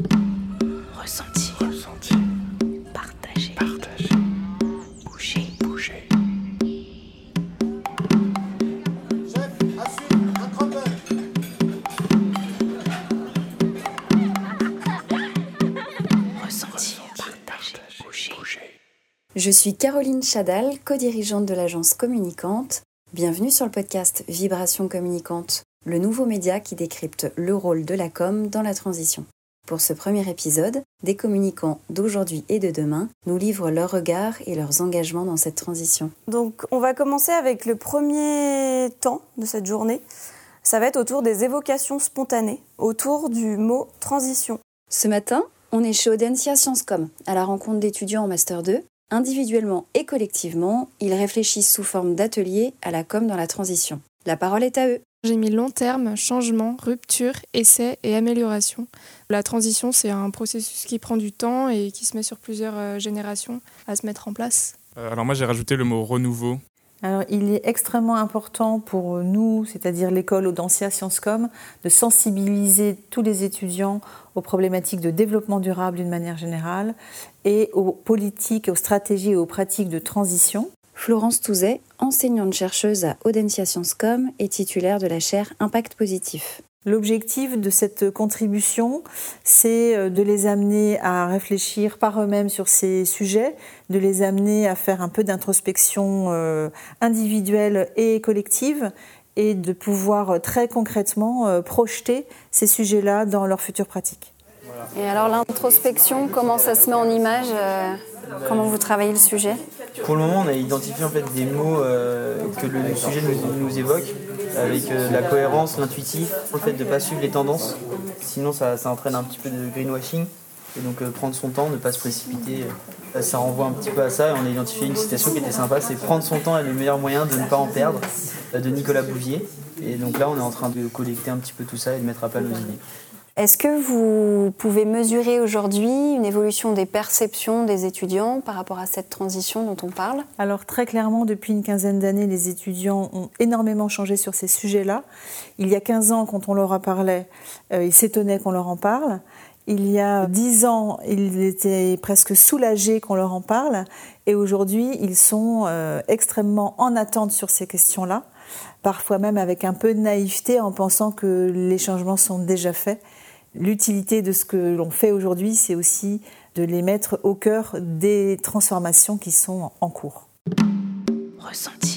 Ressenti. Partager. Bouger. Chef, assume, un crumble. Ressenti. Partager. Bouger. Je suis Caroline Chadal, co-dirigeante de l'agence Communicante. Bienvenue sur le podcast Vibration Communicante, le nouveau média qui décrypte le rôle de la com dans la transition. Pour ce premier épisode, des communicants d'aujourd'hui et de demain nous livrent leurs regards et leurs engagements dans cette transition. Donc on va commencer avec le premier temps de cette journée. Ça va être autour des évocations spontanées, autour du mot transition. Ce matin, on est chez Audencia Sciences Com, à la rencontre d'étudiants en Master 2. Individuellement et collectivement, ils réfléchissent sous forme d'ateliers à la com dans la transition. La parole est à eux. J'ai mis long terme, changement, rupture, essai et amélioration. La transition, c'est un processus qui prend du temps et qui se met sur plusieurs générations à se mettre en place. Alors moi, j'ai rajouté le mot renouveau. Alors, il est extrêmement important pour nous, c'est-à-dire l'école Audencia Sciences Com, de sensibiliser tous les étudiants aux problématiques de développement durable d'une manière générale et aux politiques, aux stratégies et aux pratiques de transition. Florence Touzet, enseignante-chercheuse à Audencia Sciences Com et titulaire de la chaire Impact Positif. L'objectif de cette contribution, c'est de les amener à réfléchir par eux-mêmes sur ces sujets, de les amener à faire un peu d'introspection individuelle et collective et de pouvoir très concrètement projeter ces sujets-là dans leurs futures pratiques. Et alors l'introspection, comment ça se met en image Comment vous travaillez le sujet ? Pour le moment, on a identifié en fait des mots que le sujet nous évoque, avec la cohérence, l'intuitif, le fait de ne pas suivre les tendances, sinon ça entraîne un petit peu de greenwashing, et donc prendre son temps, ne pas se précipiter, ça renvoie un petit peu à ça, et on a identifié une citation qui était sympa, c'est « Prendre son temps est le meilleur moyen de ne pas en perdre » de Nicolas Bouvier, et donc là on est en train de collecter un petit peu tout ça et de mettre à plat nos idées. Est-ce que vous pouvez mesurer aujourd'hui une évolution des perceptions des étudiants par rapport à cette transition dont on parle ? Alors très clairement, depuis une quinzaine d'années, les étudiants ont énormément changé sur ces sujets-là. Il y a 15 ans, quand on leur en parlait, ils s'étonnaient qu'on leur en parle. Il y a 10 ans, ils étaient presque soulagés qu'on leur en parle. Et aujourd'hui, ils sont extrêmement en attente sur ces questions-là, parfois même avec un peu de naïveté en pensant que les changements sont déjà faits. L'utilité de ce que l'on fait aujourd'hui, c'est aussi de les mettre au cœur des transformations qui sont en cours. Ressenti.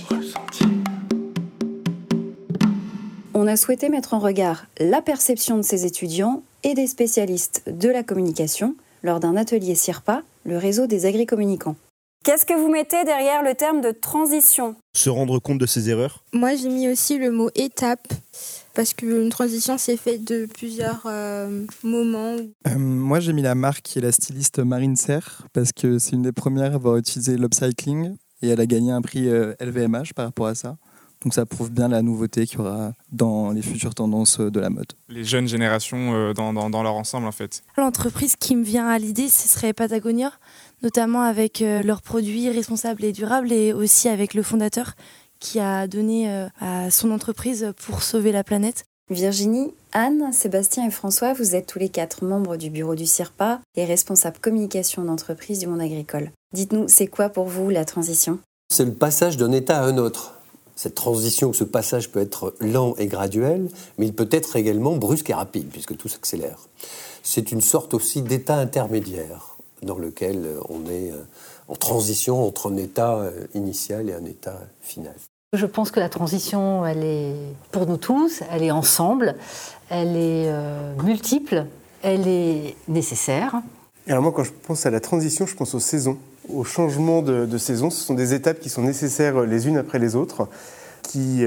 On a souhaité mettre en regard la perception de ces étudiants et des spécialistes de la communication lors d'un atelier CIRPA, le réseau des agricommunicants. Qu'est-ce que vous mettez derrière le terme de transition ? Se rendre compte de ses erreurs. Moi, j'ai mis aussi le mot étape, parce qu'une transition, c'est fait de plusieurs moments. Moi, j'ai mis la marque qui est la styliste Marine Serre, parce que c'est une des premières à avoir utilisé l'upcycling, et elle a gagné un prix LVMH par rapport à ça. Donc ça prouve bien la nouveauté qu'il y aura dans les futures tendances de la mode. Les jeunes générations dans leur ensemble, en fait. L'entreprise qui me vient à l'idée, ce serait Patagonia, notamment avec leurs produits responsables et durables, et aussi avec le fondateur qui a donné à son entreprise pour sauver la planète. Virginie, Anne, Sébastien et François, vous êtes tous les 4 membres du bureau du CIRPA et responsables communication d'entreprise du monde agricole. Dites-nous, c'est quoi pour vous la transition ? C'est le passage d'un état à un autre. Cette transition, ce passage peut être lent et graduel, mais il peut être également brusque et rapide, puisque tout s'accélère. C'est une sorte aussi d'état intermédiaire dans lequel on est en transition entre un état initial et un état final. Je pense que la transition, elle est pour nous tous, elle est ensemble, elle est multiple, elle est nécessaire. Alors moi, quand je pense à la transition, je pense aux saisons, au changement de saison. Ce sont des étapes qui sont nécessaires les unes après les autres, qui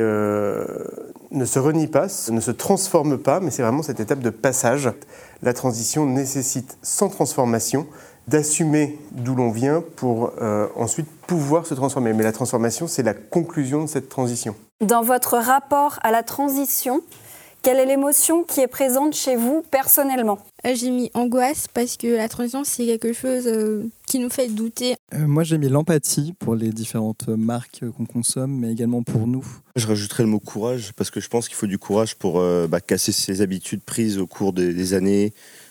ne se renient pas, ne se transforment pas, mais c'est vraiment cette étape de passage. La transition nécessite, sans transformation, d'assumer d'où l'on vient pour ensuite pouvoir se transformer. Mais la transformation, c'est la conclusion de cette transition. Dans votre rapport à la transition, quelle est l'émotion qui est présente chez vous personnellement ? J'ai mis angoisse parce que la transition, c'est quelque chose qui nous fait douter. Moi, j'ai mis l'empathie pour les différentes marques qu'on consomme, mais également pour nous. Je rajouterais le mot courage, parce que je pense qu'il faut du courage pour casser ses habitudes prises au cours des années,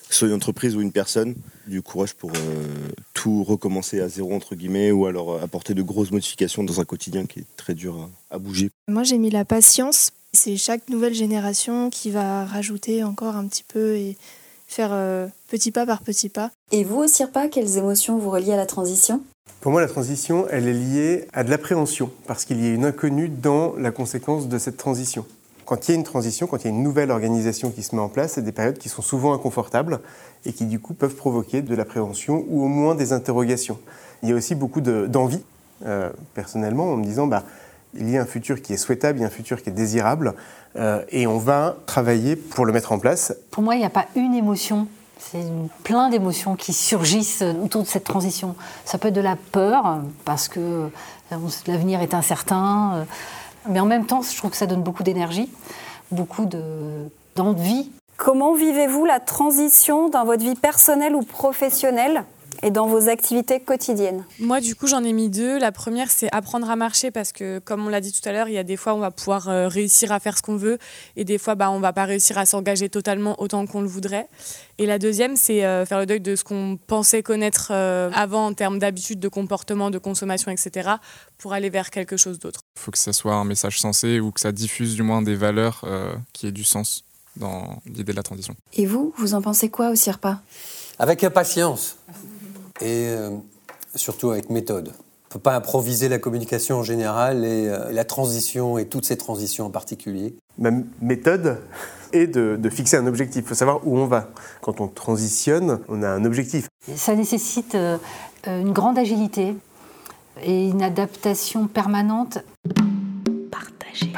que ce soit une entreprise ou une personne, du courage pour tout recommencer à zéro, entre guillemets, ou alors apporter de grosses modifications dans un quotidien qui est très dur à bouger. Moi, j'ai mis la patience. C'est chaque nouvelle génération qui va rajouter encore un petit peu et faire petit pas par petit pas. Et vous, Sirpa, quelles émotions vous reliez à la transition ? Pour moi, la transition, elle est liée à de l'appréhension, parce qu'il y a une inconnue dans la conséquence de cette transition. Quand il y a une transition, quand il y a une nouvelle organisation qui se met en place, c'est des périodes qui sont souvent inconfortables et qui, du coup, peuvent provoquer de l'appréhension ou au moins des interrogations. Il y a aussi beaucoup d'envie, personnellement, en me disant il y a un futur qui est souhaitable, il y a un futur qui est désirable, et on va travailler pour le mettre en place. Pour moi, il n'y a pas une émotion. C'est plein d'émotions qui surgissent autour de cette transition. Ça peut être de la peur, parce que l'avenir est incertain, mais en même temps, je trouve que ça donne beaucoup d'énergie, beaucoup d'envie. Comment vivez-vous la transition dans votre vie personnelle ou professionnelle et dans vos activités quotidiennes? Moi, du coup, j'en ai mis 2. La première, c'est apprendre à marcher parce que, comme on l'a dit tout à l'heure, il y a des fois où on va pouvoir réussir à faire ce qu'on veut et des fois, on ne va pas réussir à s'engager totalement autant qu'on le voudrait. Et la deuxième, c'est faire le deuil de ce qu'on pensait connaître avant en termes d'habitude, de comportement, de consommation, etc. pour aller vers quelque chose d'autre. Il faut que ça soit un message sensé ou que ça diffuse du moins des valeurs qui aient du sens dans l'idée de la transition. Et vous en pensez quoi au Sirpa ? Avec impatience et surtout avec méthode. On ne peut pas improviser la communication en général et la transition et toutes ces transitions en particulier. Ma méthode est de fixer un objectif. Il faut savoir où on va. Quand on transitionne, on a un objectif. Ça nécessite une grande agilité et une adaptation permanente. Partager.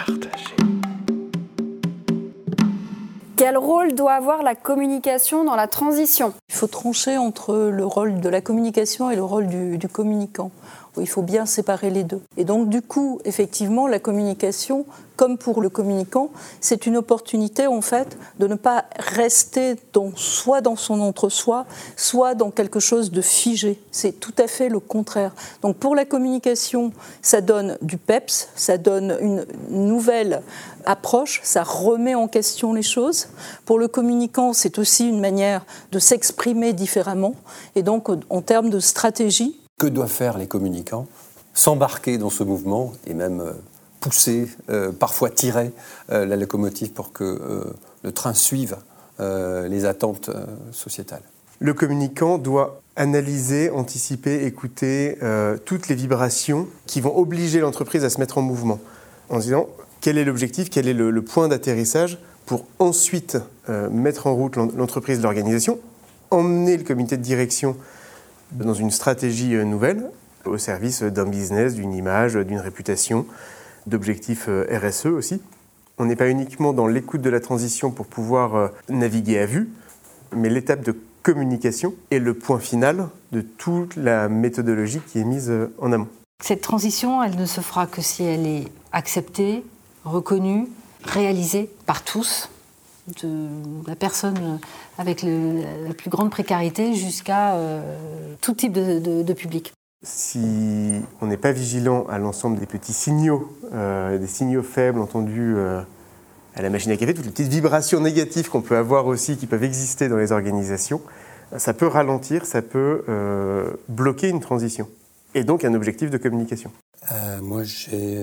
Quel rôle doit avoir la communication dans la transition ? Il faut trancher entre le rôle de la communication et le rôle du communicant. Il faut bien séparer les deux. Et donc, du coup, effectivement, la communication, comme pour le communicant, c'est une opportunité, en fait, de ne pas rester soit dans son entre-soi, soit dans quelque chose de figé. C'est tout à fait le contraire. Donc, pour la communication, ça donne du peps, ça donne une nouvelle approche, ça remet en question les choses. Pour le communicant, c'est aussi une manière de s'exprimer différemment. Et donc, en termes de stratégie, que doivent faire les communicants? S'embarquer dans ce mouvement et même pousser, parfois tirer la locomotive pour que le train suive les attentes sociétales. Le communicant doit analyser, anticiper, écouter toutes les vibrations qui vont obliger l'entreprise à se mettre en mouvement, en se disant quel est l'objectif, quel est le point d'atterrissage pour ensuite mettre en route l'entreprise, l'organisation, emmener le comité de direction dans une stratégie nouvelle, au service d'un business, d'une image, d'une réputation, d'objectifs RSE aussi. On n'est pas uniquement dans l'écoute de la transition pour pouvoir naviguer à vue, mais l'étape de communication est le point final de toute la méthodologie qui est mise en amont. Cette transition, elle ne se fera que si elle est acceptée, reconnue, réalisée par tous, de la personne avec la plus grande précarité jusqu'à tout type de public. Si on n'est pas vigilant à l'ensemble des petits signaux, des signaux faibles entendus à la machine à café, toutes les petites vibrations négatives qu'on peut avoir aussi, qui peuvent exister dans les organisations, ça peut ralentir, ça peut bloquer une transition. Et donc un objectif de communication. Moi, j'ai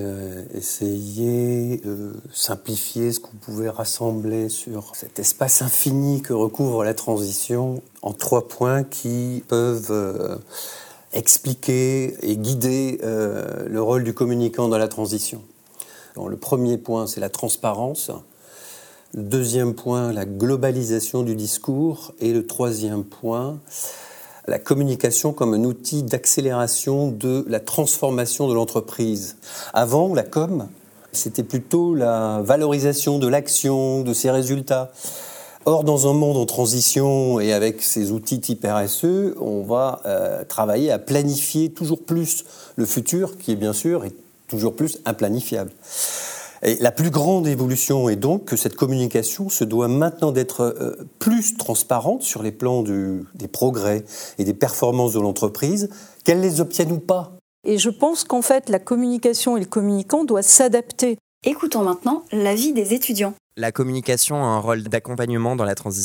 essayé de simplifier ce qu'on pouvait rassembler sur cet espace infini que recouvre la transition en 3 points qui peuvent expliquer et guider le rôle du communicant dans la transition. Donc, le premier point, c'est la transparence. Le deuxième point, la globalisation du discours. Et le troisième point, la communication comme un outil d'accélération de la transformation de l'entreprise. Avant, la com, c'était plutôt la valorisation de l'action, de ses résultats. Or, dans un monde en transition et avec ces outils type RSE, on va travailler à planifier toujours plus le futur, qui est bien sûr est toujours plus implanifiable. Et la plus grande évolution est donc que cette communication se doit maintenant d'être plus transparente sur les plans des progrès et des performances de l'entreprise, qu'elle les obtienne ou pas. Et je pense qu'en fait, la communication et le communicant doivent s'adapter. Écoutons maintenant l'avis des étudiants. La communication a un rôle d'accompagnement dans la transition.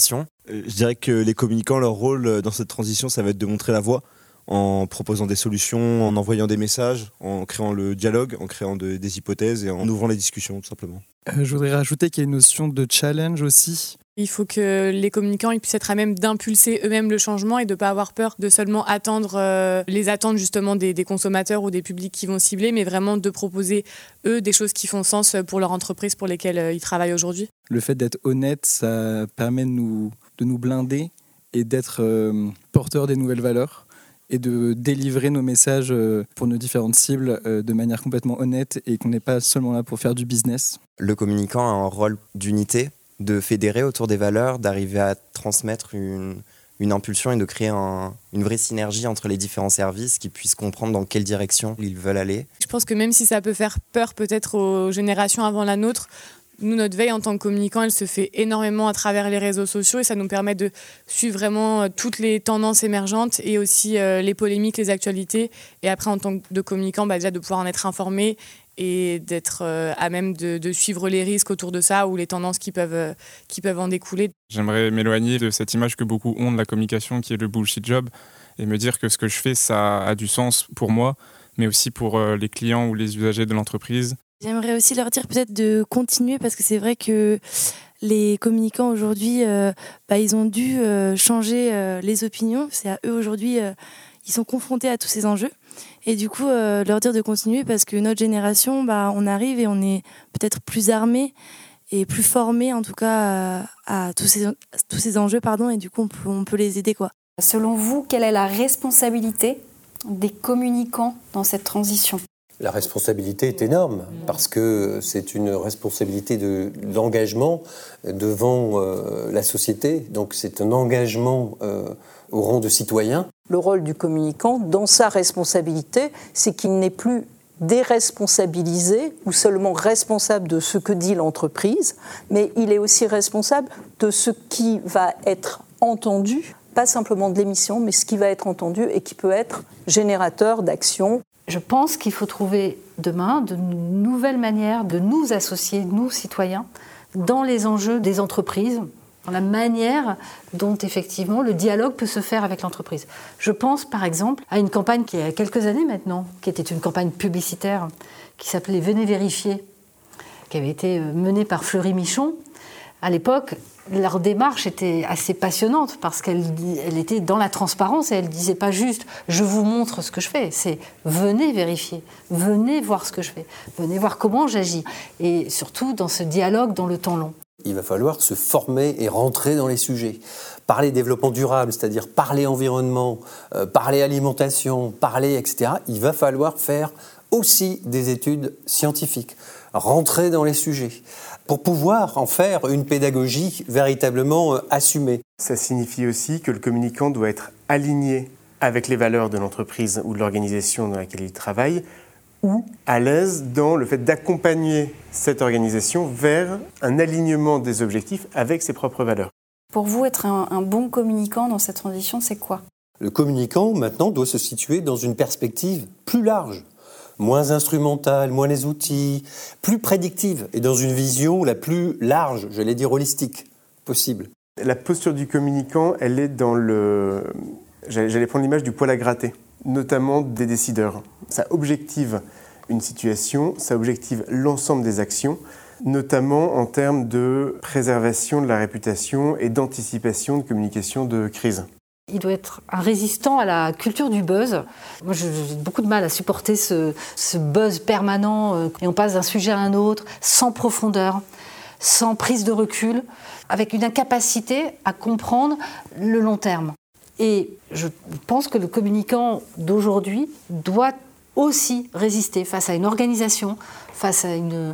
Je dirais que les communicants, leur rôle dans cette transition, ça va être de montrer la voie en proposant des solutions, en envoyant des messages, en créant le dialogue, en créant des hypothèses et en ouvrant les discussions, tout simplement. Je voudrais rajouter qu'il y a une notion de challenge aussi. Il faut que les communicants ils puissent être à même d'impulser eux-mêmes le changement et de ne pas avoir peur de seulement attendre les attentes justement des consommateurs ou des publics qui vont cibler, mais vraiment de proposer, eux, des choses qui font sens pour leur entreprise pour lesquelles ils travaillent aujourd'hui. Le fait d'être honnête, ça permet de nous blinder et d'être porteur des nouvelles valeurs et de délivrer nos messages pour nos différentes cibles de manière complètement honnête et qu'on n'est pas seulement là pour faire du business. Le communicant a un rôle d'unité, de fédérer autour des valeurs, d'arriver à transmettre une impulsion et de créer une vraie synergie entre les différents services qui puissent comprendre dans quelle direction ils veulent aller. Je pense que même si ça peut faire peur peut-être aux générations avant la nôtre, nous, notre veille en tant que communicants, elle se fait énormément à travers les réseaux sociaux et ça nous permet de suivre vraiment toutes les tendances émergentes et aussi les polémiques, les actualités. Et après, en tant que communicant, déjà de pouvoir en être informé et d'être à même de suivre les risques autour de ça ou les tendances qui peuvent en découler. J'aimerais m'éloigner de cette image que beaucoup ont de la communication qui est le bullshit job et me dire que ce que je fais, ça a du sens pour moi, mais aussi pour les clients ou les usagers de l'entreprise. J'aimerais aussi leur dire peut-être de continuer parce que c'est vrai que les communicants aujourd'hui, ils ont dû changer les opinions. C'est à eux aujourd'hui, ils sont confrontés à tous ces enjeux. Et du coup, leur dire de continuer parce que notre génération, on arrive et on est peut-être plus armés et plus formés en tout cas à tous ces enjeux. Et du coup, on peut les aider, quoi. Selon vous, quelle est la responsabilité des communicants dans cette transition ? La responsabilité est énorme parce que c'est une responsabilité d'engagement devant la société. Donc c'est un engagement au rang de citoyen. Le rôle du communicant dans sa responsabilité, c'est qu'il n'est plus déresponsabilisé ou seulement responsable de ce que dit l'entreprise, mais il est aussi responsable de ce qui va être entendu, pas simplement de l'émission, mais ce qui va être entendu et qui peut être générateur d'action. Je pense qu'il faut trouver demain de nouvelles manières de nous associer, nous citoyens, dans les enjeux des entreprises, dans la manière dont effectivement le dialogue peut se faire avec l'entreprise. Je pense par exemple à une campagne qui a quelques années maintenant, qui était une campagne publicitaire qui s'appelait « Venez vérifier », qui avait été menée par Fleury Michon. À l'époque, leur démarche était assez passionnante parce qu'elle était dans la transparence et elle ne disait pas juste « je vous montre ce que je fais », c'est « venez vérifier, venez voir ce que je fais, venez voir comment j'agis » et surtout dans ce dialogue dans le temps long. Il va falloir se former et rentrer dans les sujets. Parler développement durable, c'est-à-dire parler environnement, parler alimentation, parler etc. Il va falloir faire aussi des études scientifiques, rentrer dans les sujets, pour pouvoir en faire une pédagogie véritablement assumée. Ça signifie aussi que le communicant doit être aligné avec les valeurs de l'entreprise ou de l'organisation dans laquelle il travaille, ou à l'aise dans le fait d'accompagner cette organisation vers un alignement des objectifs avec ses propres valeurs. Pour vous, être un bon communicant dans cette transition, c'est quoi ? Le communicant, maintenant, doit se situer dans une perspective plus large, moins instrumentale, moins les outils, plus prédictive et dans une vision la plus large, j'allais dire holistique, possible. La posture du communicant, elle est dans le... J'allais prendre l'image du poil à gratter, notamment des décideurs. Ça objective une situation, ça objective l'ensemble des actions, notamment en termes de préservation de la réputation et d'anticipation de communication de crise. Il doit être un résistant à la culture du buzz. Moi, j'ai beaucoup de mal à supporter ce buzz permanent et on passe d'un sujet à un autre sans profondeur, sans prise de recul, avec une incapacité à comprendre le long terme. Et je pense que le communicant d'aujourd'hui doit aussi résister face à une organisation, face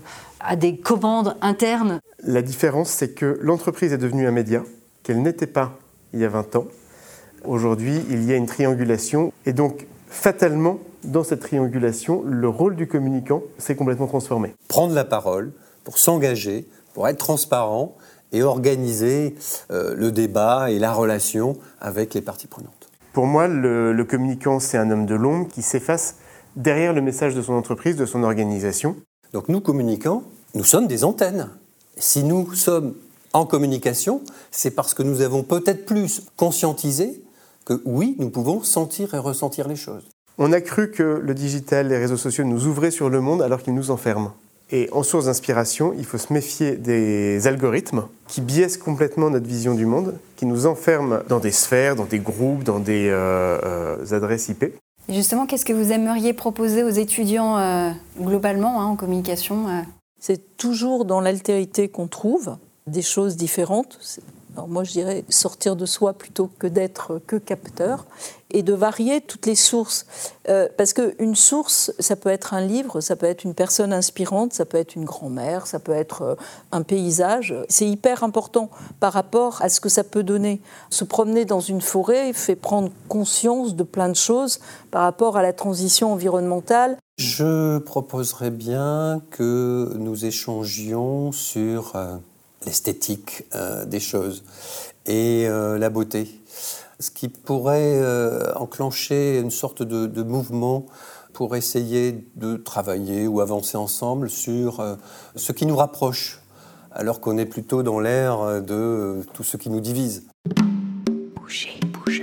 à des commandes internes. La différence, c'est que l'entreprise est devenue un média qu'elle n'était pas il y a 20 ans. Aujourd'hui, il y a une triangulation et donc, fatalement, dans cette triangulation, le rôle du communicant s'est complètement transformé. Prendre la parole pour s'engager, pour être transparent et organiser le débat et la relation avec les parties prenantes. Pour moi, le communicant, c'est un homme de l'ombre qui s'efface derrière le message de son entreprise, de son organisation. Donc nous, communicants, nous sommes des antennes. Si nous sommes en communication, c'est parce que nous avons peut-être plus conscientisé que oui, nous pouvons sentir et ressentir les choses. On a cru que le digital, les réseaux sociaux nous ouvraient sur le monde alors qu'ils nous enferment. Et en source d'inspiration, il faut se méfier des algorithmes qui biaisent complètement notre vision du monde, qui nous enferment dans des sphères, dans des groupes, dans des adresses IP. Et justement, qu'est-ce que vous aimeriez proposer aux étudiants globalement en communication C'est toujours dans l'altérité qu'on trouve des choses différentes. Alors moi, je dirais sortir de soi plutôt que d'être que capteur et de varier toutes les sources. Parce qu'une source, ça peut être un livre, ça peut être une personne inspirante, ça peut être une grand-mère, ça peut être un paysage. C'est hyper important par rapport à ce que ça peut donner. Se promener dans une forêt fait prendre conscience de plein de choses par rapport à la transition environnementale. Je proposerais bien que nous échangions sur l'esthétique des choses et la beauté. Ce qui pourrait enclencher une sorte de mouvement pour essayer de travailler ou avancer ensemble sur ce qui nous rapproche, alors qu'on est plutôt dans l'ère de tout ce qui nous divise. Bouger.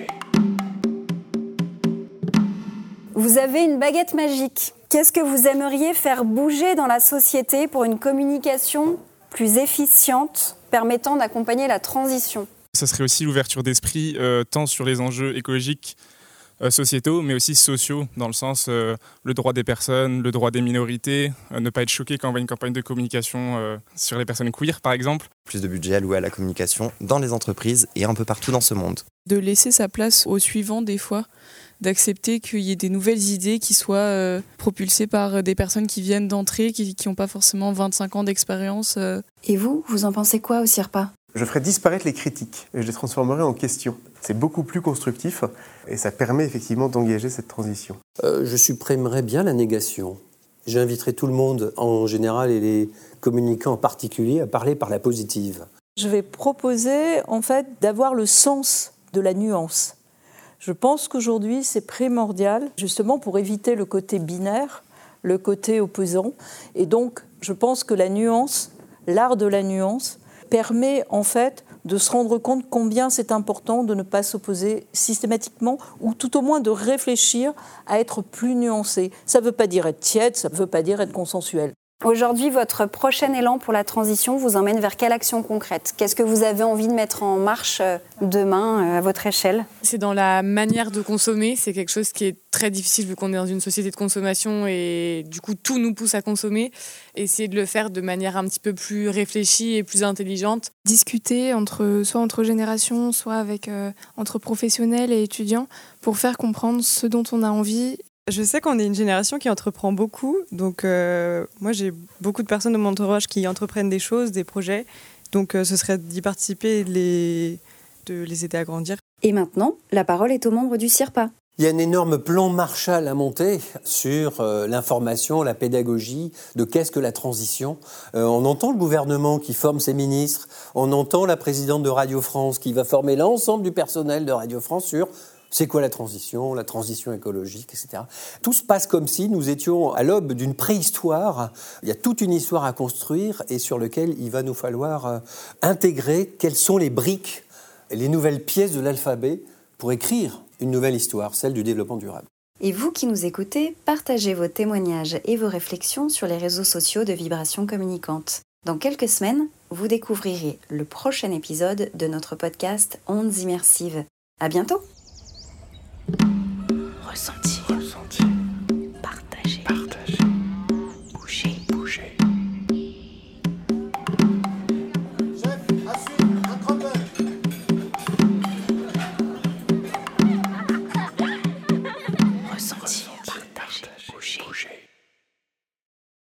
Vous avez une baguette magique. Qu'est-ce que vous aimeriez faire bouger dans la société pour une communication plus efficiente, permettant d'accompagner la transition? Ça serait aussi l'ouverture d'esprit, tant sur les enjeux écologiques, sociétaux, mais aussi sociaux, dans le sens le droit des personnes, le droit des minorités, ne pas être choqué quand on voit une campagne de communication sur les personnes queer, par exemple. Plus de budget alloué à la communication dans les entreprises et un peu partout dans ce monde. De laisser sa place au suivant, des fois, d'accepter qu'il y ait des nouvelles idées qui soient propulsées par des personnes qui viennent d'entrer, qui n'ont pas forcément 25 ans d'expérience. Et vous en pensez quoi au CIRPA ? Je ferai disparaître les critiques et je les transformerai en questions. C'est beaucoup plus constructif et ça permet effectivement d'engager cette transition. Je supprimerais bien la négation. J'inviterai tout le monde en général et les communicants en particulier à parler par la positive. Je vais proposer en fait d'avoir le sens de la nuance. Je pense qu'aujourd'hui c'est primordial justement pour éviter le côté binaire, le côté opposant. Et donc je pense que la nuance, l'art de la nuance, permet en fait de se rendre compte combien c'est important de ne pas s'opposer systématiquement ou tout au moins de réfléchir à être plus nuancé. Ça ne veut pas dire être tiède, ça ne veut pas dire être consensuel. Aujourd'hui, votre prochain élan pour la transition vous emmène vers quelle action concrète ? Qu'est-ce que vous avez envie de mettre en marche demain à votre échelle ? C'est dans la manière de consommer. C'est quelque chose qui est très difficile vu qu'on est dans une société de consommation et du coup tout nous pousse à consommer. Essayer de le faire de manière un petit peu plus réfléchie et plus intelligente. Discuter soit entre générations, soit avec entre professionnels et étudiants pour faire comprendre ce dont on a envie. Je sais qu'on est une génération qui entreprend beaucoup, donc moi j'ai beaucoup de personnes de mon entourage qui entreprennent des choses, des projets, donc ce serait d'y participer et de les aider à grandir. Et maintenant, la parole est aux membres du CIRPA. Il y a un énorme plan Marshall à monter sur l'information, la pédagogie, de qu'est-ce que la transition. On entend le gouvernement qui forme ses ministres, on entend la présidente de Radio France qui va former l'ensemble du personnel de Radio France sur c'est quoi la transition écologique, etc. Tout se passe comme si nous étions à l'aube d'une préhistoire. Il y a toute une histoire à construire et sur laquelle il va nous falloir intégrer quelles sont les briques, les nouvelles pièces de l'alphabet pour écrire une nouvelle histoire, celle du développement durable. Et vous qui nous écoutez, partagez vos témoignages et vos réflexions sur les réseaux sociaux de Vibrations Communicantes. Dans quelques semaines, vous découvrirez le prochain épisode de notre podcast Ondes Immersives. À bientôt! Ressentir.